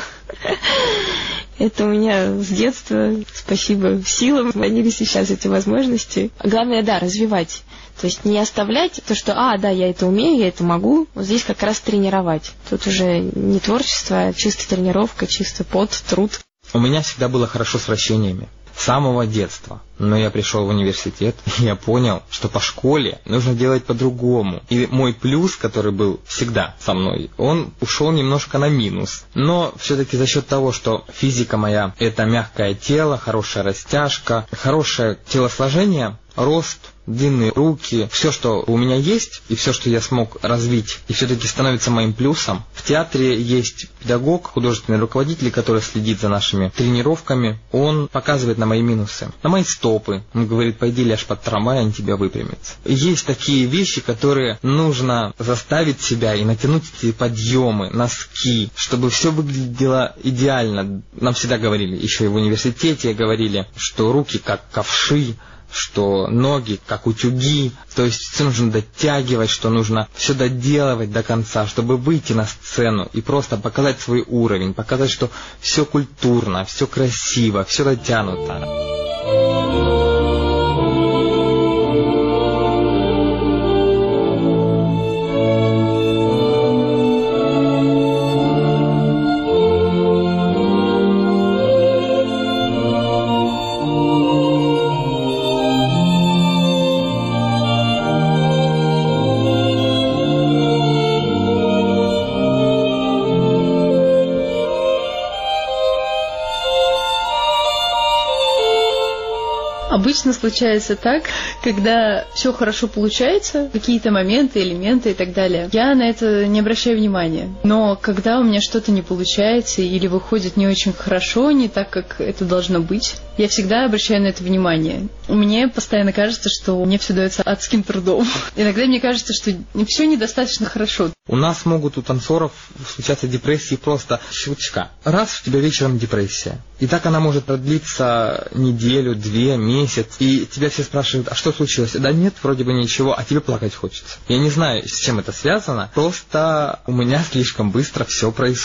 Это у меня с детства, спасибо силам, появились сейчас эти возможности. Главное, да, развивать. То есть не оставлять то, что, а, да, я это умею, я это могу. Вот здесь как раз тренировать. Тут уже не творчество, а чисто тренировка, чисто пот, труд. У меня всегда было хорошо с вращениями. С самого детства. Но я пришел в университет, и я понял, что по школе нужно делать по-другому. И мой плюс, который был всегда со мной, он ушел немножко на минус. Но все-таки за счет того, что физика моя — это мягкое тело, хорошая растяжка, хорошее телосложение, рост, длинные руки, все, что у меня есть, и все, что я смог развить, и все-таки становится моим плюсом. В театре есть педагог, художественный руководитель, который следит за нашими тренировками. Он показывает на мои минусы, на мои стопы. Он говорит: пойди ляжь под трамвай, они тебя выпрямятся. Есть такие вещи, которые нужно заставить себя и натянуть эти подъемы, носки, чтобы все выглядело идеально. Нам всегда говорили, еще и в университете говорили, что руки как ковши, что ноги как утюги, то есть все нужно дотягивать, что нужно все доделывать до конца, чтобы выйти на сцену и просто показать свой уровень, показать, что все культурно, все красиво, все дотянуто. Обычно случается так, когда все хорошо получается, какие-то моменты, элементы и так далее, я на это не обращаю внимания. Но когда у меня что-то не получается или выходит не очень хорошо, не так, как это должно быть, я всегда обращаю на это внимание. Мне постоянно кажется, что мне все дается адским трудом. Иногда мне кажется, что все недостаточно хорошо. У нас могут у танцоров случаться депрессии просто щелчка. Раз у тебя вечером депрессия. И так она может продлиться неделю, две, месяц. И тебя все спрашивают: а что случилось? Да нет, вроде бы ничего, а тебе плакать хочется. Я не знаю, с чем это связано. Просто у меня слишком быстро все происходит.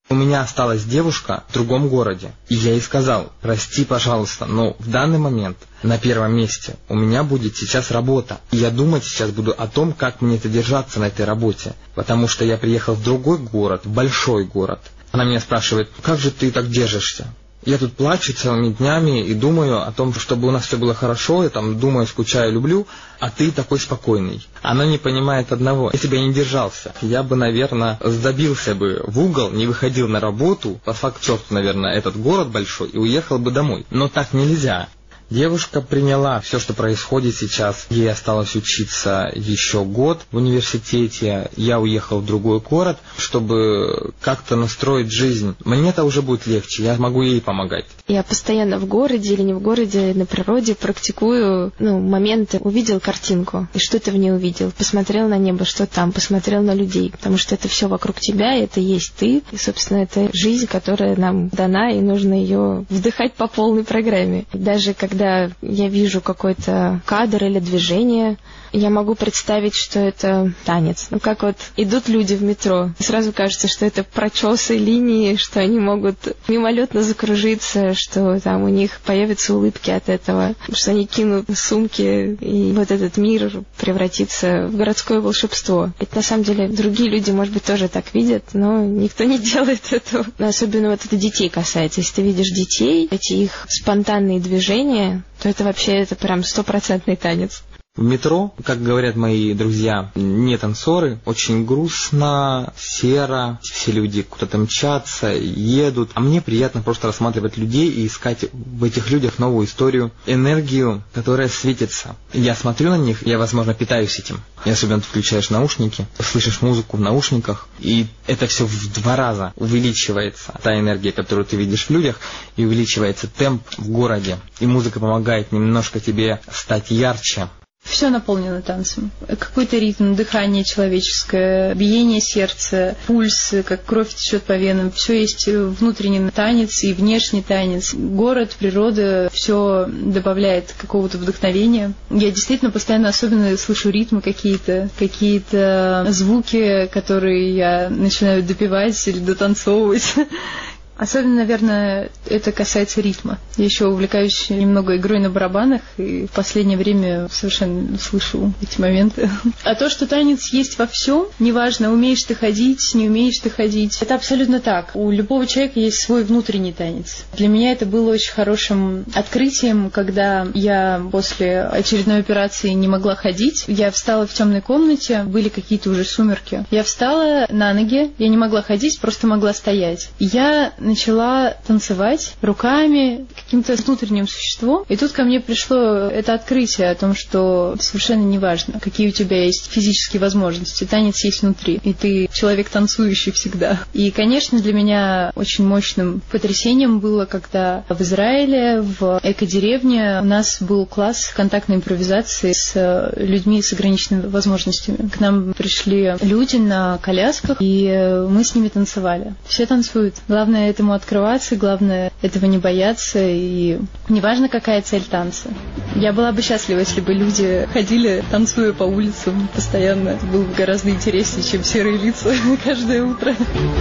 У меня осталась девушка в другом городе, и я ей сказал: прости, пожалуйста, но в данный момент на первом месте у меня будет сейчас работа. И я думать сейчас буду о том, как мне это держаться на этой работе, потому что я приехал в другой город, в большой город. Она меня спрашивает: как же ты так держишься? Я тут плачу целыми днями и думаю о том, чтобы у нас все было хорошо, я там думаю, скучаю, люблю, а ты такой спокойный. Она не понимает одного: если бы я не держался, я бы, наверное, забился бы в угол, не выходил на работу, послал к черту, наверное, этот город большой и уехал бы домой. Но так нельзя. Девушка приняла все, что происходит сейчас. Ей осталось учиться еще год в университете. Я уехал в другой город, чтобы как-то настроить жизнь. Мне-то уже будет легче, я могу ей помогать. Я постоянно в городе или не в городе, на природе практикую ну, моменты. Увидел картинку, и что ты в ней увидел? Посмотрел на небо, что там? Посмотрел на людей. Потому что это все вокруг тебя, это есть ты. И, собственно, это жизнь, которая нам дана, и нужно ее вдыхать по полной программе. Даже когда Когда я вижу какой-то кадр или движение, я могу представить, что это танец. Ну, как вот идут люди в метро, сразу кажется, что это прочесы линии, что они могут мимолетно закружиться, что там у них появятся улыбки от этого, что они кинут сумки, и вот этот мир превратится в городское волшебство. Ведь на самом деле другие люди, может быть, тоже так видят, но никто не делает этого. Но особенно вот это детей касается. Если ты видишь детей, эти их спонтанные движения, то это вообще это прям стопроцентный танец. В метро, как говорят мои друзья, не танцоры, очень грустно, серо, все люди куда-то мчатся, едут. А мне приятно просто рассматривать людей и искать в этих людях новую историю, энергию, которая светится. Я смотрю на них, я, возможно, питаюсь этим. И особенно ты включаешь наушники, слышишь музыку в наушниках, и это все в два раза увеличивается. Та энергия, которую ты видишь в людях, и увеличивается темп в городе. И музыка помогает немножко тебе стать ярче. Все наполнено танцем. Какой-то ритм, дыхание человеческое, биение сердца, пульс, как кровь течет по венам. Все есть внутренний танец и внешний танец. Город, природа, все добавляет какого-то вдохновения. Я действительно постоянно особенно слышу ритмы какие-то, какие-то звуки, которые я начинаю допевать или дотанцовывать. Особенно, наверное, это касается ритма. Я еще увлекаюсь немного игрой на барабанах, и в последнее время совершенно слышу эти моменты. А то, что танец есть во всем, неважно, умеешь ты ходить, не умеешь ты ходить, это абсолютно так. У любого человека есть свой внутренний танец. Для меня это было очень хорошим открытием, когда я после очередной операции не могла ходить. Я встала в темной комнате, были какие-то уже сумерки. Я встала на ноги, я не могла ходить, просто могла стоять. Я начала танцевать руками, каким-то внутренним существом. И тут ко мне пришло это открытие о том, что совершенно неважно, какие у тебя есть физические возможности. Танец есть внутри, и ты человек танцующий всегда. И, конечно, для меня очень мощным потрясением было, когда в Израиле, в экодеревне у нас был класс контактной импровизации с людьми с ограниченными возможностями. К нам пришли люди на колясках, и мы с ними танцевали. Все танцуют. Главное этому открываться, главное этого не бояться, и неважно, какая цель танца. Я была бы счастлива, если бы люди ходили, танцуя по улицам постоянно. Это было бы гораздо интереснее, чем серые лица каждое утро.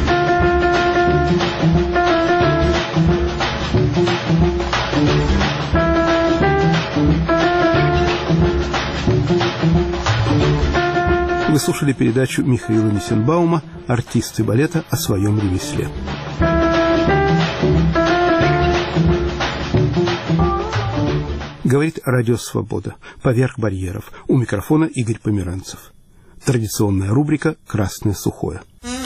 Вы слушали передачу Михаила Нисенбаума «Артисты балета о своем ремесле». Говорит Радио Свобода. Поверх барьеров. У микрофона Игорь Померанцев. Традиционная рубрика «Красное сухое».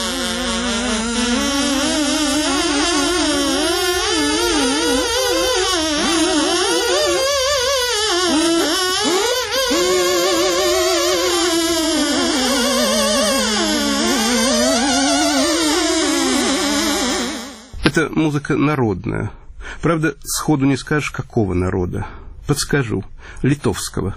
Это музыка народная. Правда, сходу не скажешь, какого народа. Подскажу. Литовского.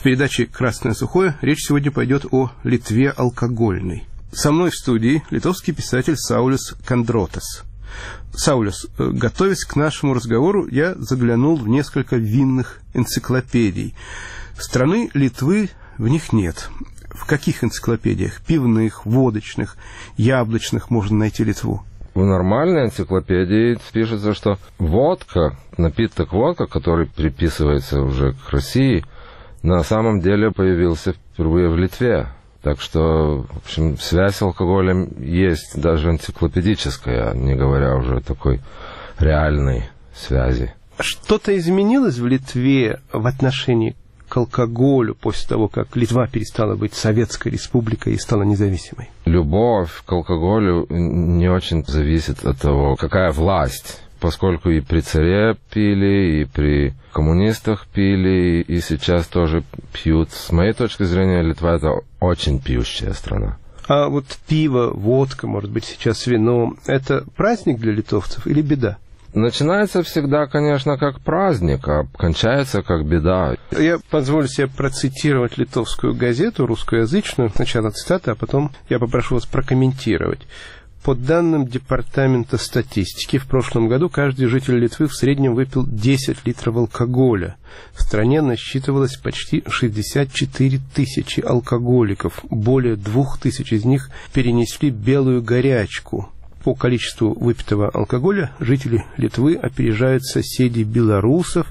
передаче «Красное сухое» речь сегодня пойдет о Литве алкогольной. Со мной в студии литовский писатель Саулис Кандратас. Саулис, готовясь к нашему разговору, я заглянул в несколько винных энциклопедий. Страны Литвы в них нет. В каких энциклопедиях? Пивных, водочных, яблочных можно найти Литву? В нормальной энциклопедии пишется, что водка, напиток водка, который приписывается уже к России, на самом деле появился впервые в Литве. Так что, в общем, связь с алкоголем есть даже энциклопедическая, не говоря уже о такой реальной связи. Что-то изменилось в Литве в отношении к алкоголю после того, как Литва перестала быть советской республикой и стала независимой? Любовь к алкоголю не очень зависит от того, какая власть. Поскольку и при царе пили, и при коммунистах пили, и сейчас тоже пьют. С моей точки зрения, Литва — это очень пьющая страна. А вот пиво, водка, может быть, сейчас вино — это праздник для литовцев или беда? Начинается всегда, конечно, как праздник, а кончается как беда. Я позволю себе процитировать литовскую газету, русскоязычную, сначала цитата, а потом я попрошу вас прокомментировать. По данным Департамента статистики, в прошлом году каждый житель Литвы в среднем выпил десять литров алкоголя. В стране насчитывалось почти шестьдесят четыре тысячи алкоголиков. Более двух тысяч из них перенесли белую горячку. По количеству выпитого алкоголя жители Литвы опережают соседей белорусов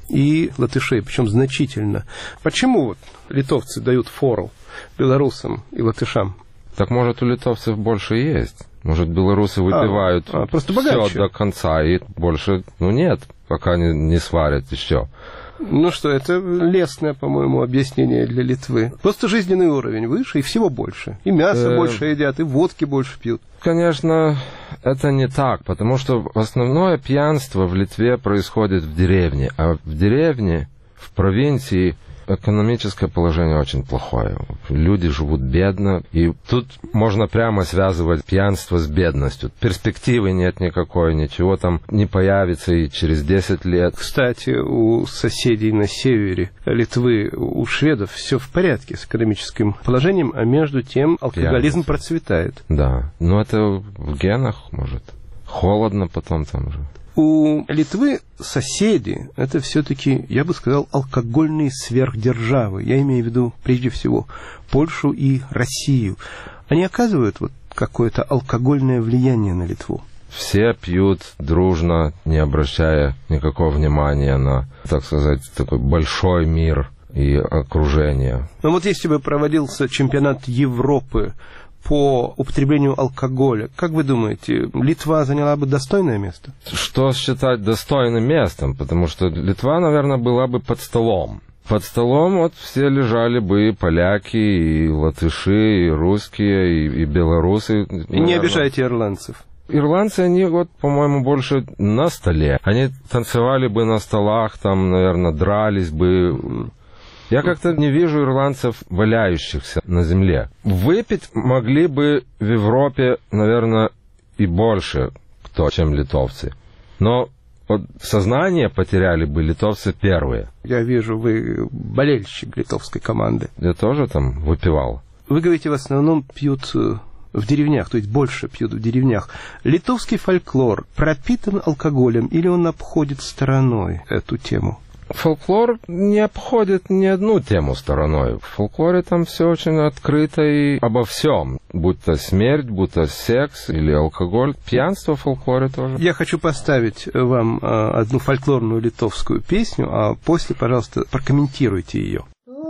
и латышей, причем значительно. Почему вот литовцы дают фору белорусам и латышам? Так может, у литовцев больше есть? Может, белорусы выпивают а, а, просто все до конца, и больше, ну нет, пока не, не сварят еще. Ну что, это лестное, по-моему, объяснение для Литвы. Просто жизненный уровень выше, и всего больше. И мясо больше едят, и водки больше пьют. Конечно, это не так, потому что основное пьянство в Литве происходит в деревне, а в деревне, в провинции, экономическое положение очень плохое. Люди живут бедно, и тут можно прямо связывать пьянство с бедностью. Перспективы нет никакой, ничего там не появится и через десять лет. Кстати, у соседей на севере Литвы, у шведов все в порядке с экономическим положением, а между тем алкоголизм пьяница процветает. Да, но это в генах, может. Холодно потом там же. У Литвы соседи — это все-таки, я бы сказал, алкогольные сверхдержавы. Я имею в виду, прежде всего, Польшу и Россию. Они оказывают вот какое-то алкогольное влияние на Литву? Все пьют дружно, не обращая никакого внимания на, так сказать, такой большой мир и окружение. Ну вот если бы проводился чемпионат Европы по употреблению алкоголя, как вы думаете, Литва заняла бы достойное место? Что считать достойным местом? Потому что Литва, наверное, была бы под столом. Под столом вот все лежали бы поляки, и латыши, и русские, и, и белорусы. И наверное. Не обижайте ирландцев. Ирландцы, они вот, по-моему, больше на столе. Они танцевали бы на столах, там, наверное, дрались бы. Я как-то не вижу ирландцев, валяющихся на земле. Выпить могли бы в Европе, наверное, и больше кто, чем литовцы. Но вот сознание потеряли бы литовцы первые. Я вижу, вы болельщик литовской команды. Я тоже там выпивал. Вы говорите, в основном пьют в деревнях, то есть больше пьют в деревнях. Литовский фольклор пропитан алкоголем или он обходит стороной эту тему? Фольклор не обходит ни одну тему стороной. В фольклоре там все очень открыто и обо всем. Будь то смерть, будь то секс или алкоголь. Пьянство в фольклоре тоже. Я хочу поставить вам а, одну фольклорную литовскую песню, а после, пожалуйста, прокомментируйте ее.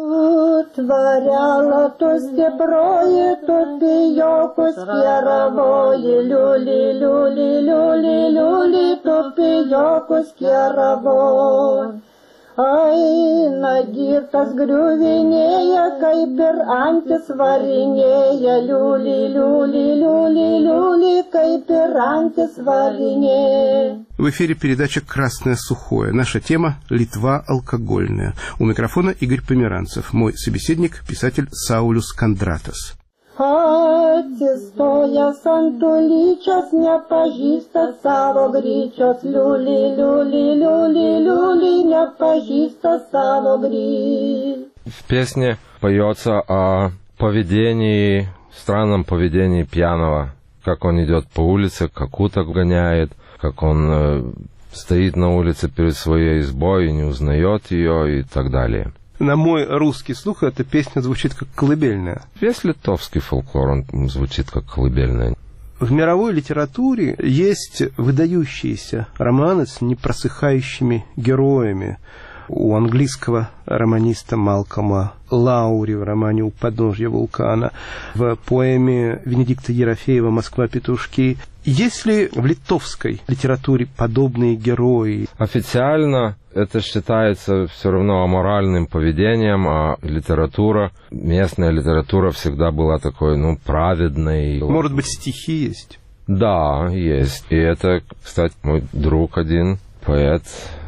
Творяла то стеброе, то пиёкус яровое, люли, люли, люли, люли, то пиёкус яровое. Ай, нагирка сгрювенея, кайпер антис варенея, люли, люли, люли, люли, кайпер антис варенея. В эфире передача «Красное сухое». Наша тема – Литва алкогольная. У микрофона Игорь Померанцев. Мой собеседник – писатель Саулис Кандратас. Atsistoja santulyčios, nepažįsta savo gryčios, liuli, liuli, liuli, liuli, nepažįsta savo gryčios. В песне поется о поведении, странном поведении пьяного, как он идет по улице, как уток гоняет, как он э, стоит на улице перед своей избой и не узнает ее и так далее. На мой русский слух эта песня звучит как колыбельная. Весь литовский фольклор, он звучит как колыбельная. В мировой литературе есть выдающиеся романы с непросыхающими героями. У английского романиста Малкома Лаури в романе «У подножья вулкана», в поэме Венедикта Ерофеева «Москва-петушки». Есть ли в литовской литературе подобные герои? Официально это считается все равно аморальным поведением, а литература, местная литература всегда была такой, ну, праведной. Может быть, стихи есть? Да, есть. И это, кстати, мой друг один, поэт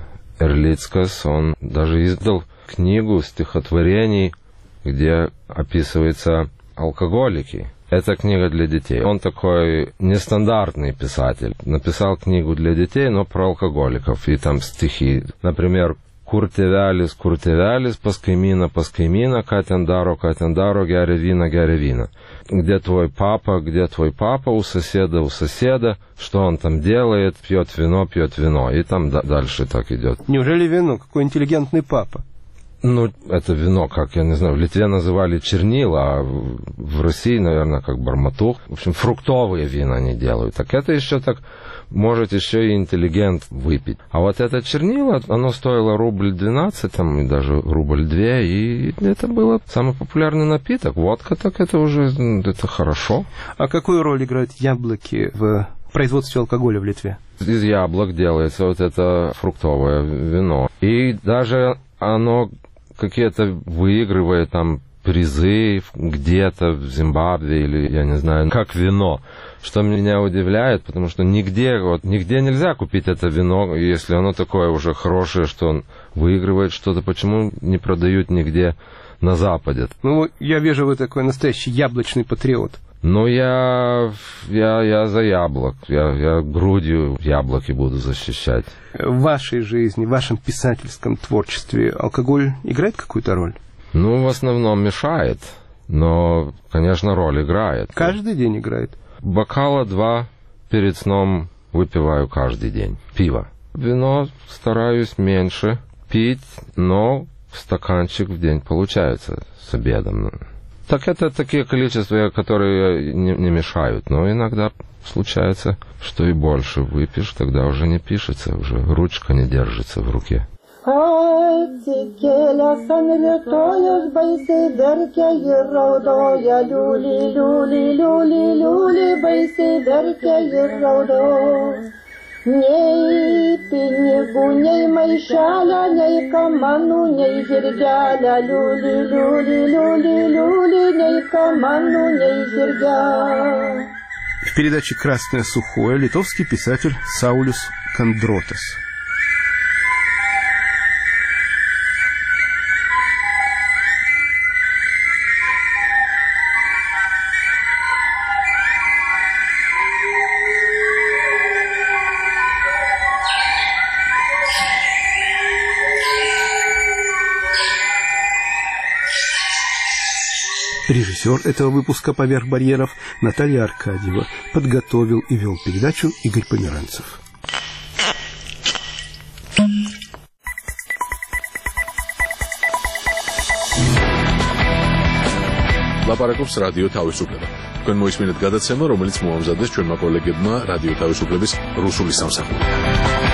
Эрлицкас, он даже издал книгу стихотворений, где описываются алкоголики. Это книга для детей. Он такой нестандартный писатель. Написал книгу для детей, но про алкоголиков. И там стихи. Например, «Куртевялис, куртевялис, паскаймина, паскаймина, катендаро, катендаро, гяря вина, гяря вина». Где твой папа, где твой папа, у соседа, у соседа, что он там делает, пьет вино, пьет вино. И там да, дальше так идет. Неужели вино? Какой интеллигентный папа? Ну, это вино, как, я не знаю, в Литве называли чернила, а в России, наверное, как барматух. В общем, фруктовые вина они делают. Так это еще так, может еще и интеллигент выпить. А вот это чернила, оно стоило рубль двенадцать, там, и даже рубль две, и это было самый популярный напиток. Водка, так это уже, это хорошо. А какую роль играют яблоки в производстве алкоголя в Литве? Из яблок делается вот это фруктовое вино. И даже оно какие-то выигрывает там призы где-то в Зимбабве или, я не знаю, как вино. Что меня удивляет, потому что нигде, вот, нигде нельзя купить это вино, если оно такое уже хорошее, что он выигрывает что-то. Почему не продают нигде на Западе? Ну, я вижу, вы такой настоящий яблочный патриот. Ну, я, я, я за яблок. Я, я грудью яблоки буду защищать. В вашей жизни, в вашем писательском творчестве алкоголь играет какую-то роль? Ну, в основном мешает, но, конечно, роль играет. Каждый день играет? Бокала два перед сном выпиваю каждый день. Пиво. Вино стараюсь меньше пить, но стаканчик в день получается с обедом. Так это такие количества, которые не, не мешают, но иногда случается, что и больше выпьешь, тогда уже не пишется, уже ручка не держится в руке. Atsikėlęs ant rytojos baisiai verkia ir raudoja, liuli, liuli, liuli, liuli, baisiai verkia ir raudoja. Nei pinigų, nei maišelio, nei kamanų, nei žirgelio, liuli, liuli, liuli, liuli, nei kamanų, nei žirgelio. В передаче «Красное сухое» литовский писатель Саулис Кандротас. Режиссер этого выпуска «Поверх барьеров» Наталья Аркадьева. Подготовил и вел передачу Игорь Померанцев. ლაპარაკობს რადიო თავისუფლება. თქვენ მოისმინეთ გადაცემა, რომელიც მოამზადეს ჩვენმა კოლეგებმა რადიო თავისუფლების რუსული სამსახური.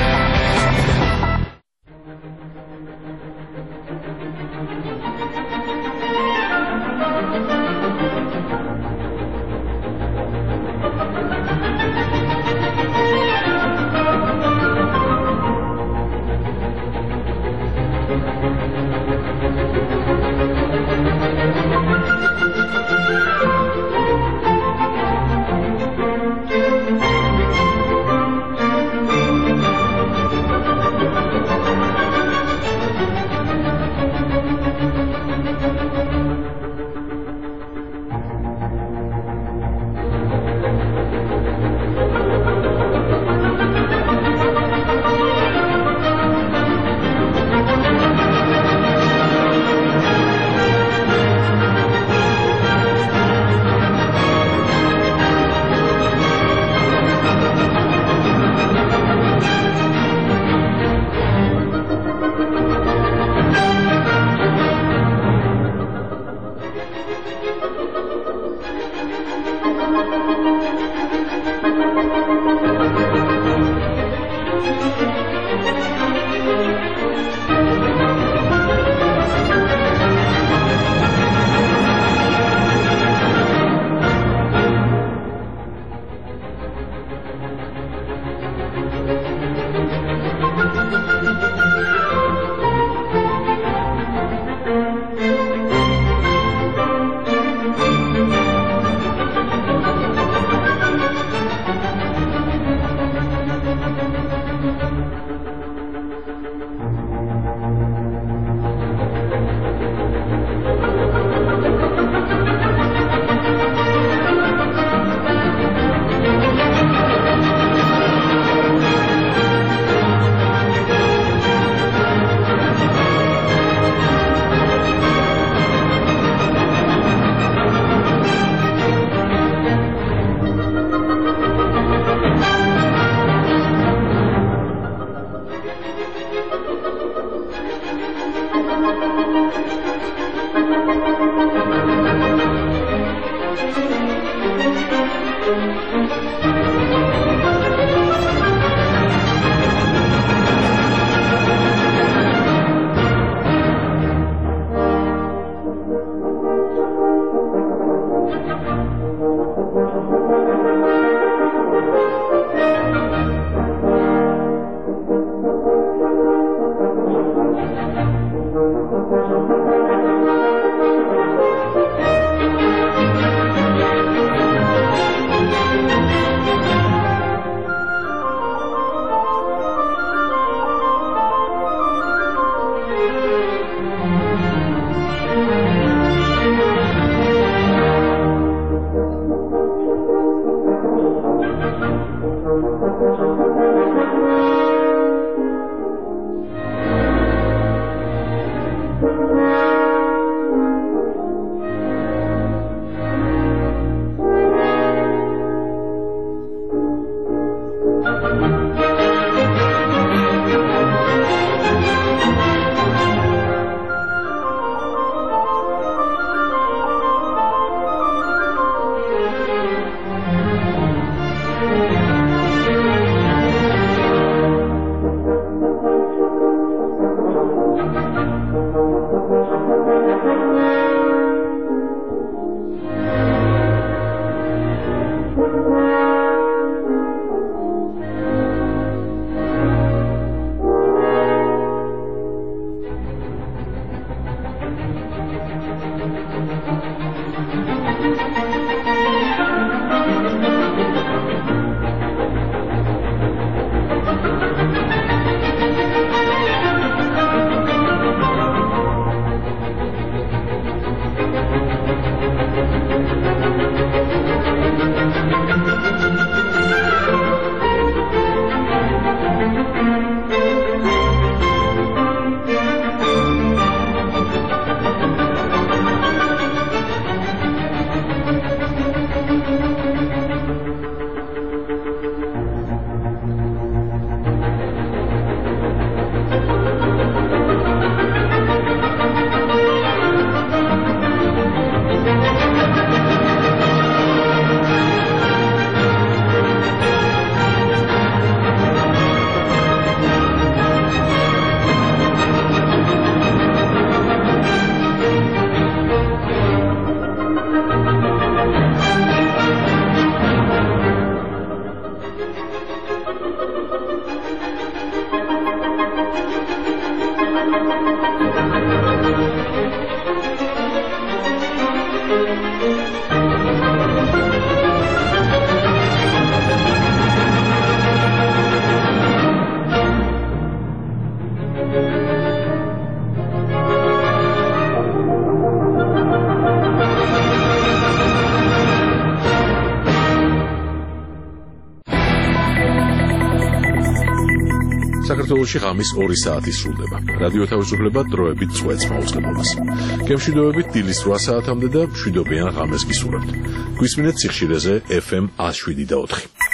საქართველოში ღამის ორი საათი სრულდება. რადიო თავისუფლება დროებით წვეთს მაუწყებლობას. გემშვიდობებით დილის რვა საათამდე და მშვიდობიან ღამეს გისურვებთ. გვისმინეთ სიხშირეზე ეფ ემ ათს შვიდი და ოთხი.